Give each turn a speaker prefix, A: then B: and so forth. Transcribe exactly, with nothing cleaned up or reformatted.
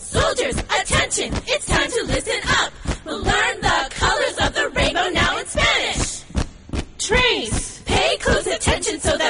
A: Soldiers, attention, it's time to listen up. We'll learn the colors of the rainbow now in Spanish. Trains, pay close attention so that